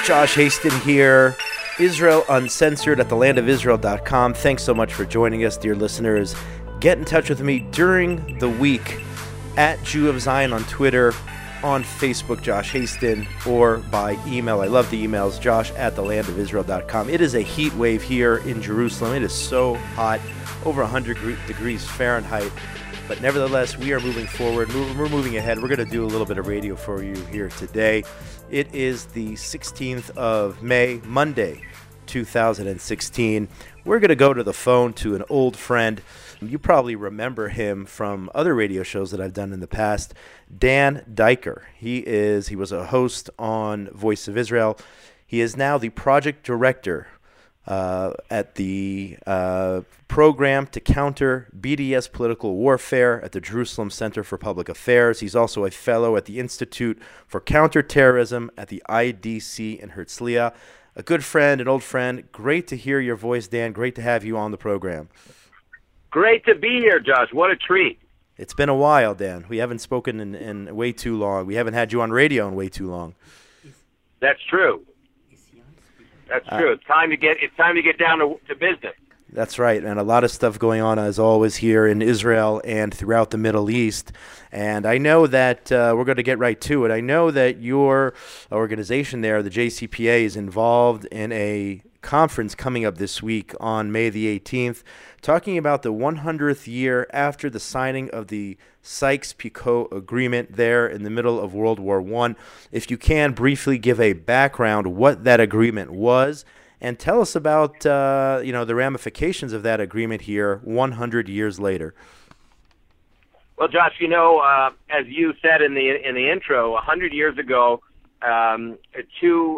Josh Hasten here, Israel Uncensored at thelandofisrael.com. Thanks so much for joining us, dear listeners. Get in touch with me during the week at Jew of Zion on Twitter, on Facebook, Josh Hasten, or by email. I love the emails, josh at thelandofisrael.com. It is a heat wave here in Jerusalem. It is so hot, over 100 degrees Fahrenheit. But nevertheless, we are moving forward. We're moving ahead. We're going to do a little bit of radio for you here today. It is the 16th of May, Monday, 2016. We're going to go to the phone to an old friend. You probably remember him from other radio shows that I've done in the past. Dan Diker. He was a host on Voice of Israel. He is now the project director at the program to counter BDS political warfare at the Jerusalem Center for Public Affairs. He's also a fellow at the Institute for Counterterrorism at the IDC in Herzliya. A good friend, an old friend. Great to hear your voice, Dan. Great to have you on the program. Great to be here, Josh. What a treat. It's been a while, Dan. We haven't spoken in way too long. We haven't had you on radio in way too long. That's true. That's true. It's time to get down to business. That's right, and a lot of stuff going on, as always, here in Israel and throughout the Middle East. And I know that we're going to get right to it. I know that your organization there, the JCPA, is involved in a conference coming up this week on May the 18th, talking about the 100th year after the signing of the Sykes-Picot Agreement there in the middle of World War I. If you can, briefly give a background what that agreement was, and tell us about the ramifications of that agreement here 100 years later. Well, Josh, as you said in the intro, 100 years ago, two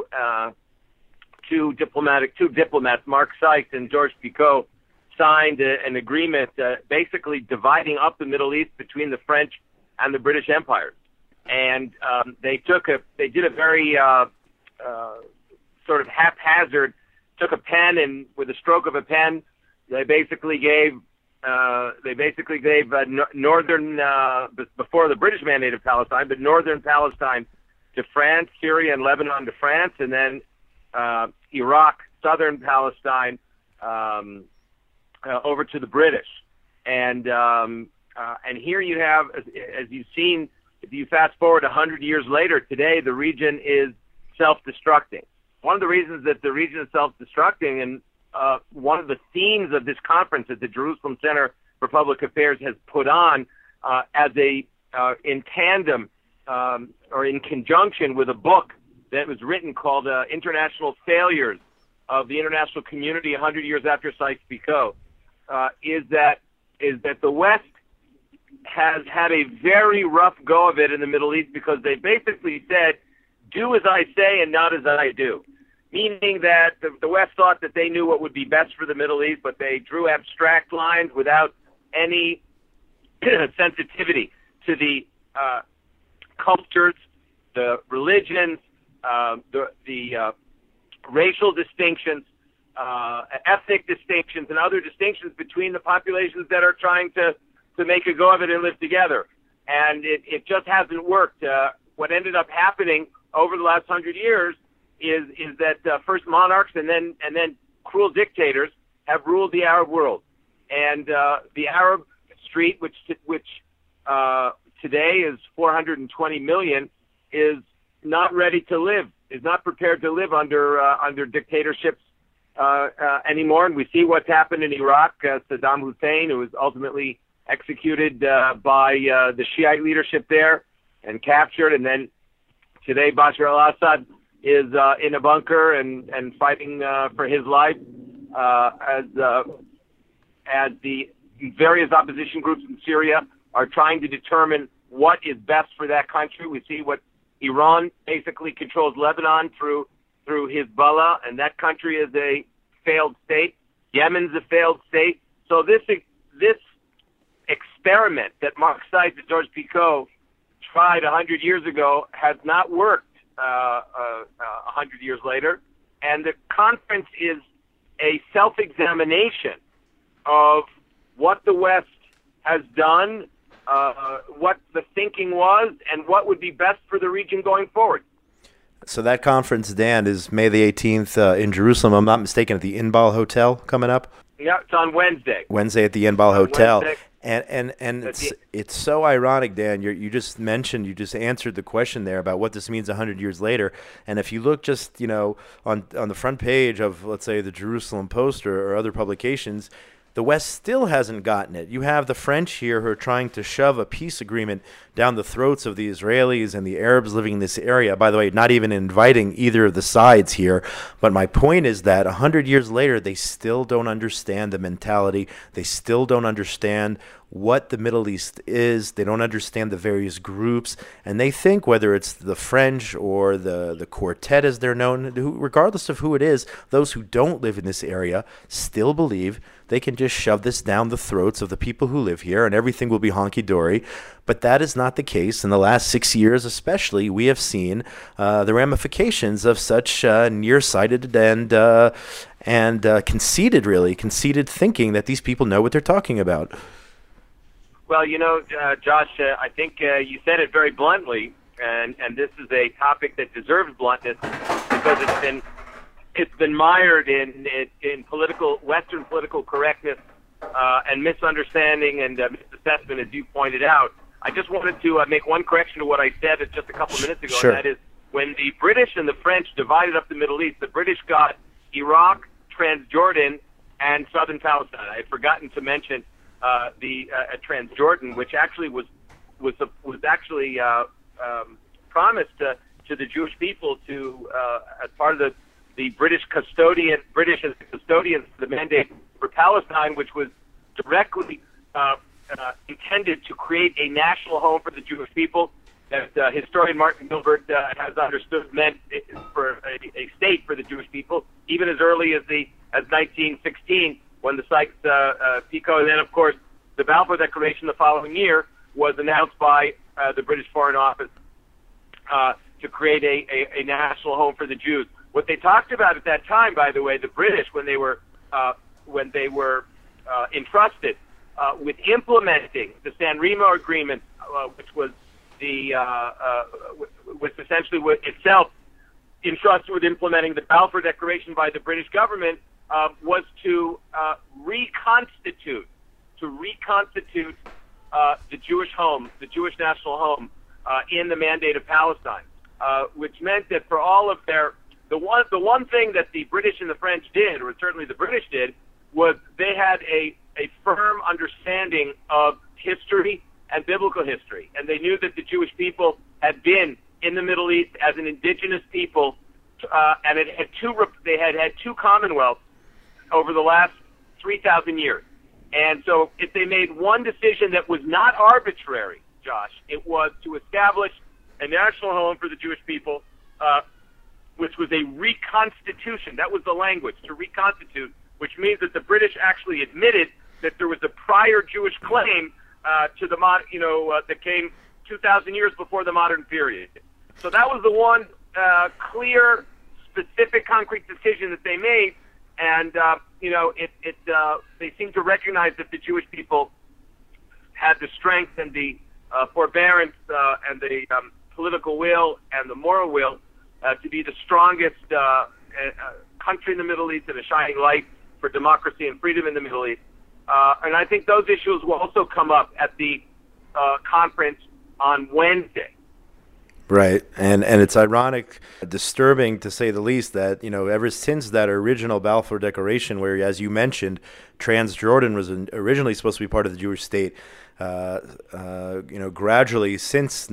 diplomats, Mark Sykes and Georges Picot, signed an agreement basically dividing up the Middle East between the French and the British empires. And they did a very sort of haphazard, took a pen, and with a stroke of a pen, they basically gave northern, before the British Mandate of Palestine, but northern Palestine to France, Syria and Lebanon to France, and then Iraq, southern Palestine, over to the British. And here you have, as you've seen, if you fast forward 100 years later, today the region is self-destructing. One of the reasons that the region is self-destructing, and one of the themes of this conference that the Jerusalem Center for Public Affairs has put on in tandem or in conjunction with a book that was written called International Failures of the International Community 100 Years After Sykes-Picot, is that the West has had a very rough go of it in the Middle East because they basically said, do as I say and not as I do. Meaning that the West thought that they knew what would be best for the Middle East, but they drew abstract lines without any sensitivity to the cultures, the religions, the racial distinctions, ethnic distinctions, and other distinctions between the populations that are trying to make a go of it and live together. And it just hasn't worked. What ended up happening over the last 100 years is that first monarchs and then cruel dictators have ruled the Arab world. And the Arab street, which today is 420 million, is not ready to live, is not prepared to live under dictatorships anymore. And we see what's happened in Iraq. Saddam Hussein, who was ultimately executed by the Shiite leadership there and captured. And then today Bashar al-Assad is in a bunker and fighting for his life as the various opposition groups in Syria are trying to determine what is best for that country. We see what Iran basically controls Lebanon through Hezbollah, and that country is a failed state. Yemen's a failed state. So this experiment that Mark Sykes and Georges Picot tried 100 years ago has not worked 100 years later. And the conference is a self-examination of what the West has done, what the thinking was, and what would be best for the region going forward. So that conference, Dan, is May the 18th in Jerusalem. I'm not mistaken, at the Inbal Hotel coming up. Yeah, it's on Wednesday. Wednesday at the Inbal Hotel. Wednesday. And it's so ironic, Dan. You just answered the question there about what this means 100 years later. And if you look just on the front page of, let's say, the Jerusalem Post or other publications, the West still hasn't gotten it. You have the French here who are trying to shove a peace agreement down the throats of the Israelis and the Arabs living in this area. By the way, not even inviting either of the sides here. But my point is that 100 years later, they still don't understand the mentality. They still don't understand what the Middle East is. They don't understand the various groups. And they think whether it's the French or the Quartet, as they're known, regardless of who it is, those who don't live in this area still believe they can just shove this down the throats of the people who live here and everything will be honky-dory. But that is not the case. In the last 6 years especially, we have seen the ramifications of such nearsighted and conceited thinking that these people know what they're talking about. Well, Josh, I think you said it very bluntly, and this is a topic that deserves bluntness because it's been mired in Western political correctness and misunderstanding and misassessment, as you pointed out. I just wanted to make one correction to what I said just a couple minutes ago, Sure. And that is when the British and the French divided up the Middle East, the British got Iraq, Transjordan, and southern Palestine. I had forgotten to mention the Transjordan, which actually was actually promised to the Jewish people as part of the British as the custodians of the mandate for Palestine, which was directly intended to create a national home for the Jewish people. That historian Martin Gilbert has understood meant for a state for the Jewish people, even as early as 1916, when the Sykes-Picot, and then of course the Balfour Declaration the following year was announced by the British Foreign Office to create a national home for the Jews. What they talked about at that time, by the way, the British, when they were entrusted with implementing the San Remo Agreement, which was was essentially itself entrusted with implementing the Balfour Declaration by the British government, was to reconstitute the Jewish home, the Jewish national home, in the Mandate of Palestine, which meant that for all of the one thing that the British and the French did, or certainly the British did, was they had a firm understanding of history and biblical history, and they knew that the Jewish people had been in the Middle East as an indigenous people, and they had had two commonwealths over the last 3,000 years. And so if they made one decision that was not arbitrary, Josh, it was to establish a national home for the Jewish people, which was a reconstitution. That was the language, to reconstitute, which means that the British actually admitted that there was a prior Jewish claim to the that came 2,000 years before the modern period. So that was the one clear, specific, concrete decision that they made, and they seemed to recognize that the Jewish people had the strength and the forbearance and the political will and the moral will to be the strongest country in the Middle East and a shining light for democracy and freedom in the Middle East. And I think those issues will also come up at the conference on Wednesday. Right, and it's ironic, disturbing to say the least, that ever since that original Balfour Declaration, where, as you mentioned, Transjordan was originally supposed to be part of the Jewish state, gradually since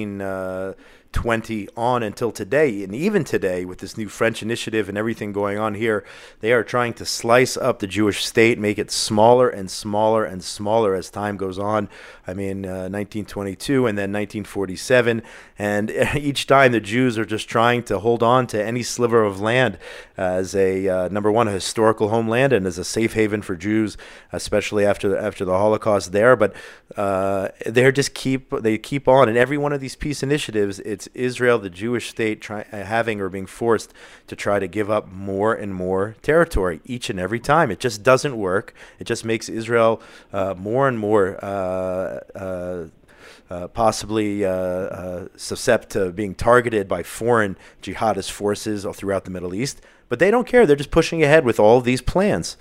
1920 on until today, and even today with this new French initiative and everything going on here, they are trying to slice up the Jewish state, make it smaller and smaller and smaller as time goes on. I mean, 1922 and then 1947, and each time the Jews are just trying to hold on to any sliver of land as a number one, a historical homeland, and as a safe haven for Jews, especially after the Holocaust there. But they keep on, and every one of these peace initiatives, it's Israel, the Jewish state, being forced to try to give up more and more territory each and every time. It just doesn't work. It just makes Israel more and more possibly suscept to being targeted by foreign jihadist forces all throughout the Middle East. But they don't care. They're just pushing ahead with all of these plans.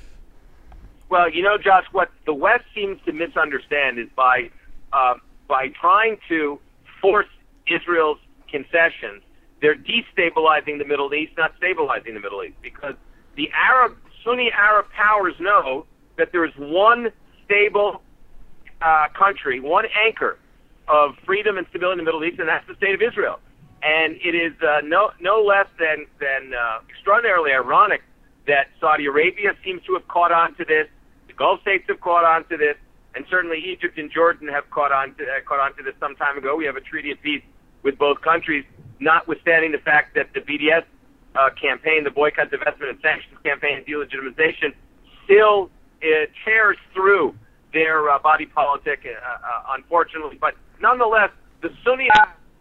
Well, Josh, what the West seems to misunderstand is by trying to force Israel's concessions, they're destabilizing the Middle East, not stabilizing the Middle East, because the Sunni Arab powers know that there is one stable country, one anchor of freedom and stability in the Middle East, and that's the state of Israel. And it is no less than extraordinarily ironic that Saudi Arabia seems to have caught on to this, the Gulf states have caught on to this, and certainly Egypt and Jordan have caught on to this some time ago. We have a treaty of peace with both countries, notwithstanding the fact that the BDS campaign, the boycott, divestment, and sanctions campaign, and delegitimization, still tears through their body politic, unfortunately. But nonetheless, the Sunni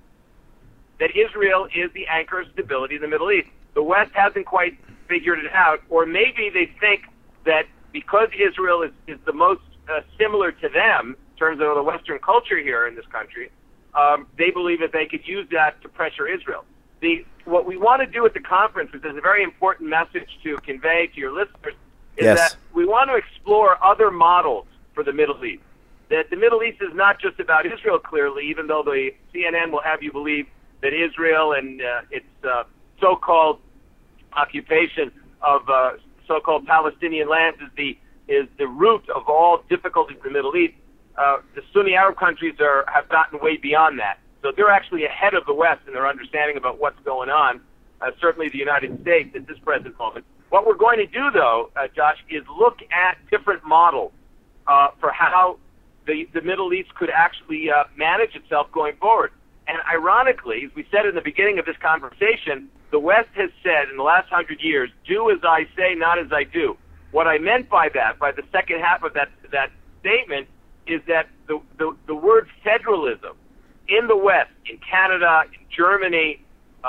that Israel is the anchor of stability in the Middle East. The West hasn't quite figured it out, or maybe they think that because Israel is the most similar to them in terms of the Western culture here in this country, they believe that they could use that to pressure Israel. What we want to do at the conference, which is a very important message to convey to your listeners, is that we want to explore other models for the Middle East. That the Middle East is not just about Israel, clearly, even though the CNN will have you believe that Israel and its so-called occupation of so-called Palestinian lands is the root of all difficulties in the Middle East. The Sunni Arab countries have gotten way beyond that. So they're actually ahead of the West in their understanding about what's going on, certainly the United States at this present moment. What we're going to do, though, Josh, is look at different models for how the Middle East could actually manage itself going forward. And ironically, as we said in the beginning of this conversation, the West has said in the last 100 years, do as I say, not as I do. What I meant by that, by the second half of that statement, is that the word federalism in the West, in Canada, in Germany,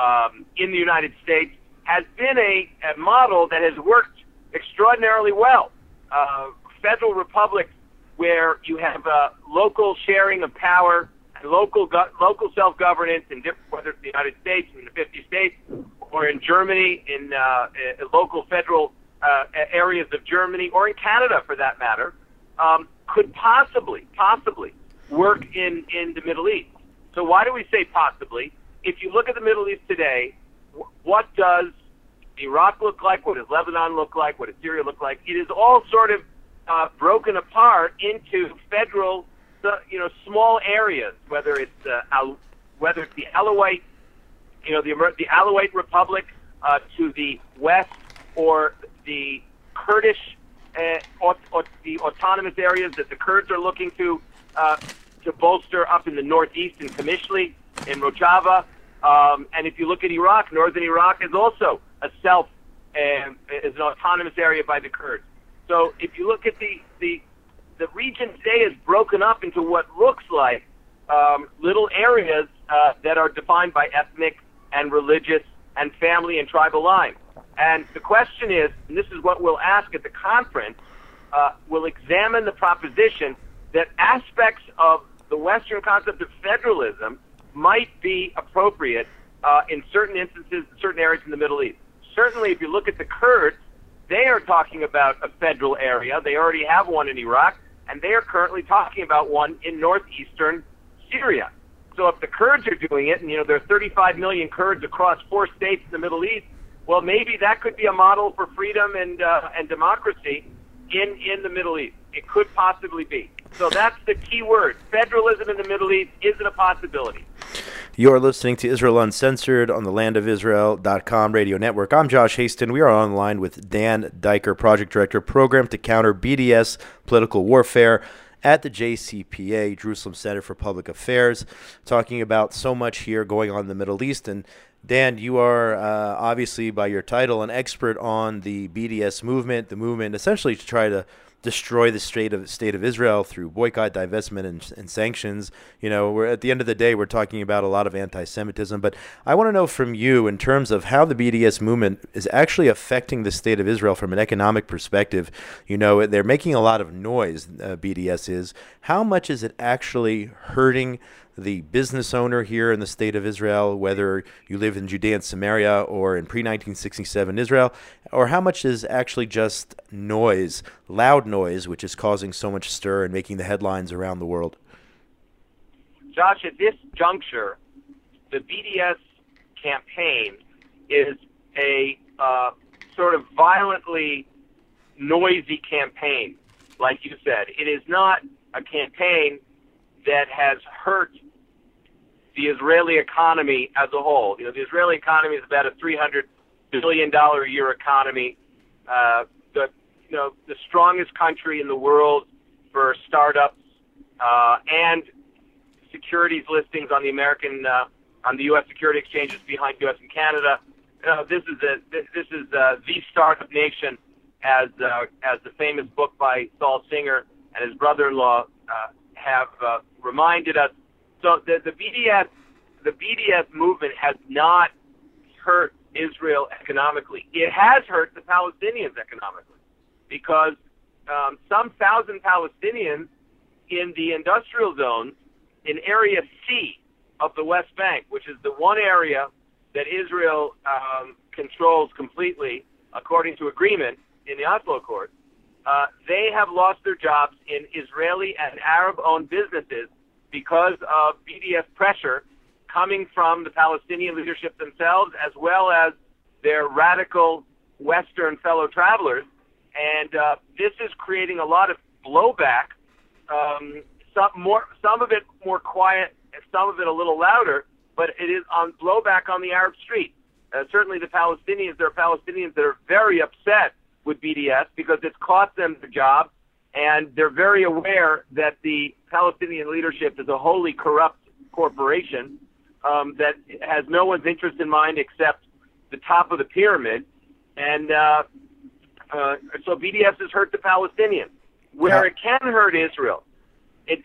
in the United States, has been a model that has worked extraordinarily well. Federal republics where you have local sharing of power, and local self-governance, whether it's the United States, in the 50 states, or in Germany, in local federal areas of Germany, or in Canada for that matter, could possibly work in the Middle East. So why do we say possibly? If you look at the Middle East today, what does Iraq look like? What does Lebanon look like? What does Syria look like? It is all sort of broken apart into federal, small areas. Whether it's the Alawite, the Alawite Republic to the west, or the Kurdish, or the autonomous areas that the Kurds are looking to bolster up in the northeast in Qamishli, in Rojava. And if you look at Iraq, northern Iraq is also is an autonomous area by the Kurds. So if you look at the region today is broken up into what looks like little areas that are defined by ethnic and religious and family and tribal lines. And the question is, and this is what we'll ask at the conference, we'll examine the proposition that aspects of the Western concept of federalism might be appropriate in certain instances, certain areas in the Middle East. Certainly, if you look at the Kurds, they are talking about a federal area. They already have one in Iraq, and they are currently talking about one in northeastern Syria. So if the Kurds are doing it, and there are 35 million Kurds across 4 states in the Middle East, well, maybe that could be a model for freedom and democracy in the Middle East. It could possibly be. So that's the key word. Federalism in the Middle East isn't a possibility. You're listening to Israel Uncensored on the landofisrael.com radio network. I'm Josh Haston. We are on the line with Dan Diker, Project Director, Program to Counter BDS Political Warfare at the JCPA, Jerusalem Center for Public Affairs, talking about so much here going on in the Middle East. And Dan, you are obviously by your title an expert on the BDS movement, the movement essentially to try to destroy the state of Israel through boycott, divestment, and sanctions. We're at the end of the day, we're talking about a lot of anti-Semitism. But I want to know from you, in terms of how the BDS movement is actually affecting the state of Israel from an economic perspective. They're making a lot of noise, BDS is. How much is it actually hurting the business owner here in the state of Israel, whether you live in Judea and Samaria or in pre-1967 Israel, or how much is actually just noise, loud noise, which is causing so much stir and making the headlines around the world? Josh, at this juncture, the BDS campaign is a sort of violently noisy campaign, like you said. It is not a campaign that has hurt the Israeli economy as a whole. The Israeli economy is about a $300 billion a year economy. The strongest country in the world for startups and securities listings on the U.S. security exchanges behind U.S. and Canada. This is the startup nation, as the famous book by Saul Singer and his brother-in-law have reminded us. So the BDS movement has not hurt Israel economically. It has hurt the Palestinians economically, because some 1,000 Palestinians in the industrial zones in Area C of the West Bank, which is the one area that Israel controls completely, according to agreement in the Oslo Accord, they have lost their jobs in Israeli and Arab-owned businesses because of BDS pressure coming from the Palestinian leadership themselves, as well as their radical Western fellow travelers. And this is creating a lot of blowback, some of it more quiet, and some of it a little louder, but it is on blowback on the Arab street. Certainly the Palestinians, there are Palestinians that are very upset with BDS because it's cost them the job, and they're very aware that the Palestinian leadership is a wholly corrupt corporation that has no one's interest in mind except the top of the pyramid. And so BDS has hurt the Palestinians. Where it can hurt Israel, is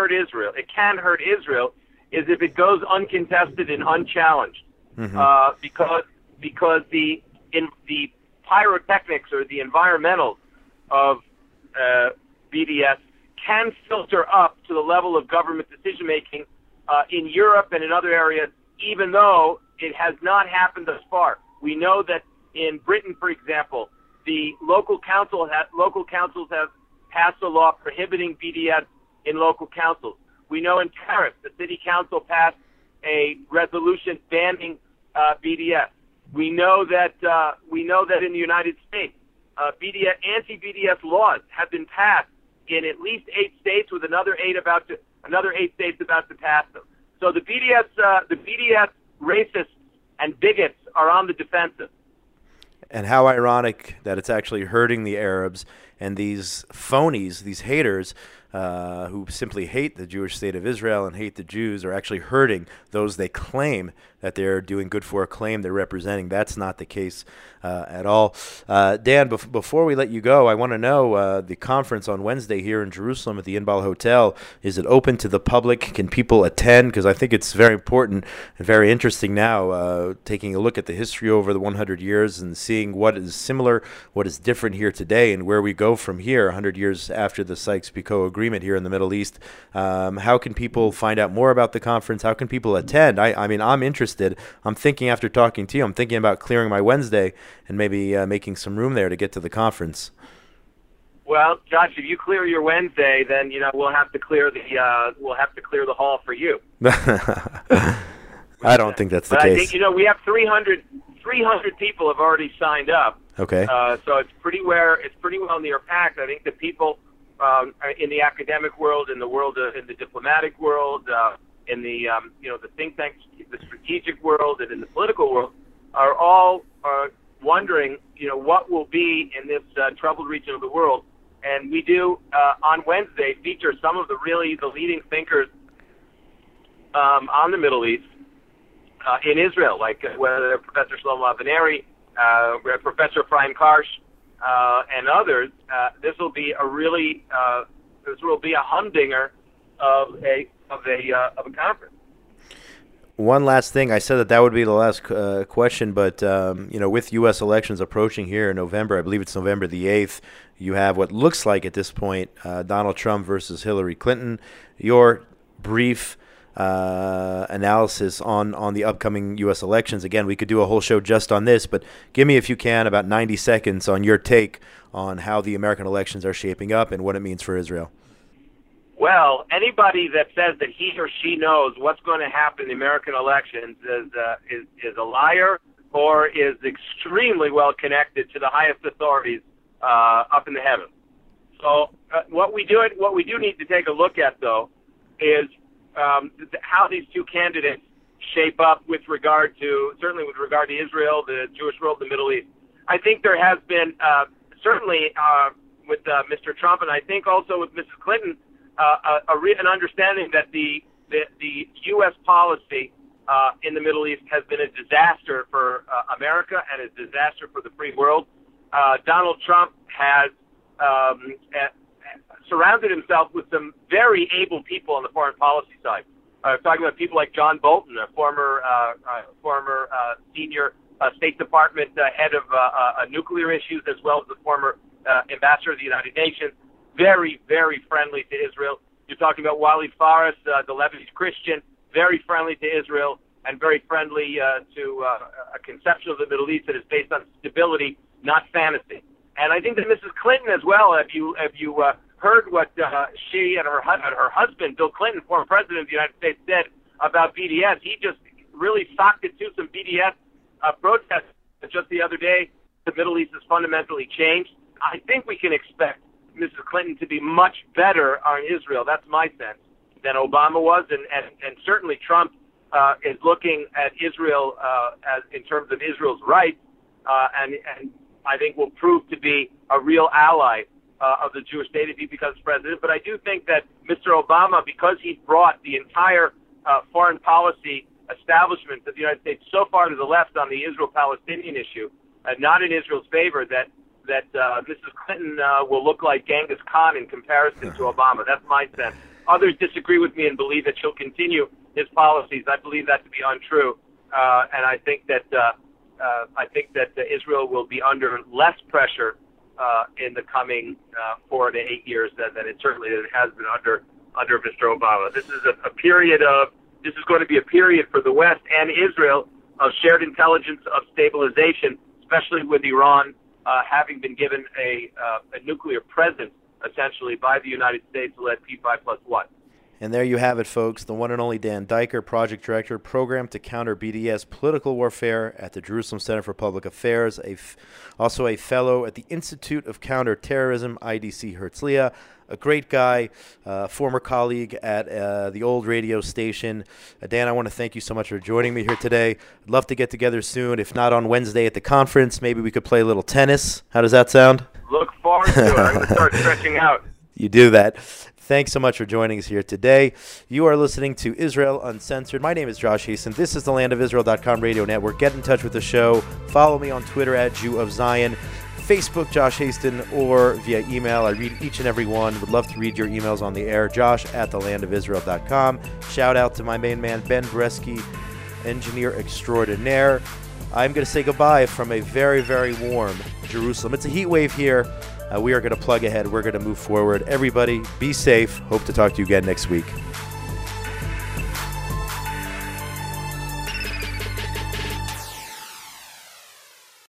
if it goes uncontested and unchallenged, because the pyrotechnics or the environmentals of BDS can filter up to the level of government decision making in Europe and in other areas, even though it has not happened thus far. We know that in Britain, for example, the local councils have passed a law prohibiting BDS in local councils. We know in Paris, the city council passed a resolution banning BDS. We know that in the United States, anti-BDS laws have been passed in at least 8 states, with another 8 states about to pass them. So the BDS racists and bigots are on the defensive. And how ironic that it's actually hurting the Arabs and these phonies, these haters, who simply hate the Jewish state of Israel and hate the Jews, are actually hurting those they claim that they're doing good for, a claim they're representing. That's not the case at all. Dan, before we let you go, I want to know, the conference on Wednesday here in Jerusalem at the Inbal Hotel, is it open to the public? Can people attend? Because I think it's very important and very interesting now, taking a look at the history over the 100 years and seeing what is similar, what is different here today, and where we go from here 100 years after the Sykes-Picot Agreement here in the Middle East. How can people find out more about the conference? How can people attend? I mean, I'm interested. I'm thinking, after talking to you, I'm thinking about clearing my Wednesday and maybe making some room there to get to the conference. Well, Josh, if you clear your Wednesday, then we'll have to clear the hall for you. I don't think that's the case. I think we have 300 people have already signed up. Okay. So it's pretty well near packed. I think the people in the academic world, in the diplomatic world, in the the think tanks, the strategic world, and in the political world, are all wondering what will be in this troubled region of the world. And we do on Wednesday feature some of the leading thinkers on the Middle East in Israel, like whether Professor Shlomo Avineri, Professor Ephraim Karsh, and others, this will be a really this will be a humdinger of a conference. One last thing, I said that would be the last question, but with U.S. elections approaching here in November, I believe it's November the 8th, you have what looks like at this point Donald Trump versus Hillary Clinton. Your brief analysis on the upcoming U.S. elections. Again, we could do a whole show just on this, but give me, if you can, about 90 seconds on your take on how the American elections are shaping up and what it means for Israel. Well, anybody that says that he or she knows what's going to happen in the American elections is a liar or is extremely well connected to the highest authorities up in the heavens. So what we do need to take a look at, though, is how these two candidates shape up certainly with regard to Israel, the Jewish world, the Middle East. I think there has been certainly with Mr. Trump, and I think also with Mrs. Clinton, an understanding that the U.S. policy in the Middle East has been a disaster for America and a disaster for the free world. Donald Trump has surrounded himself with some very able people on the foreign policy side. Talking about people like John Bolton, a former senior State Department head of nuclear issues, as well as the former ambassador of the United Nations. Very, very friendly to Israel. You're talking about Wally Faris, the Lebanese Christian, very friendly to Israel and very friendly to a conception of the Middle East that is based on stability, not fantasy. And I think that Mrs. Clinton as well, if you heard what she and her husband, Bill Clinton, former president of the United States, said about BDS, he just really socked it to some BDS protests just the other day. The Middle East has fundamentally changed. I think we can expect Mrs. Clinton to be much better on Israel, that's my sense, than Obama was, and certainly Trump is looking at Israel as in terms of Israel's rights, and I think will prove to be a real ally of the Jewish state if he becomes president. But I do think that Mr. Obama, because he brought the entire foreign policy establishment of the United States so far to the left on the Israel-Palestinian issue, not in Israel's favor, that Mrs. Clinton will look like Genghis Khan in comparison to Obama. That's my sense. Others disagree with me and believe that she'll continue his policies. I believe that to be untrue, and I think that Israel will be under less pressure in the coming 4 to 8 years than it certainly has been under Mr. Obama. This is this is going to be a period for the West and Israel of shared intelligence, of stabilization, especially with Iran having been given a nuclear presence, essentially, by the United States-led P5+1. And there you have it, folks. The one and only Dan Diker, Project Director, Program to Counter BDS Political Warfare at the Jerusalem Center for Public Affairs, also a fellow at the Institute of Counterterrorism, IDC Herzliya. A great guy, former colleague at the old radio station. Dan, I want to thank you so much for joining me here today. I'd love to get together soon. If not on Wednesday at the conference, maybe we could play a little tennis. How does that sound? Look forward to it. I'm going to start stretching out. You do that. Thanks so much for joining us here today. You are listening to Israel Uncensored. My name is Josh Hasten. This is the landofisrael.com radio network. Get in touch with the show. Follow me on Twitter at Jew of Zion. Facebook, Josh Hasten, or via email. I read each and every one. Would love to read your emails on the air. Josh@thelandofisrael.com. Shout out to my main man, Ben Bresky, engineer extraordinaire. I'm going to say goodbye from a very, very warm Jerusalem. It's a heat wave here. We are going to plug ahead. We're going to move forward. Everybody, be safe. Hope to talk to you again next week.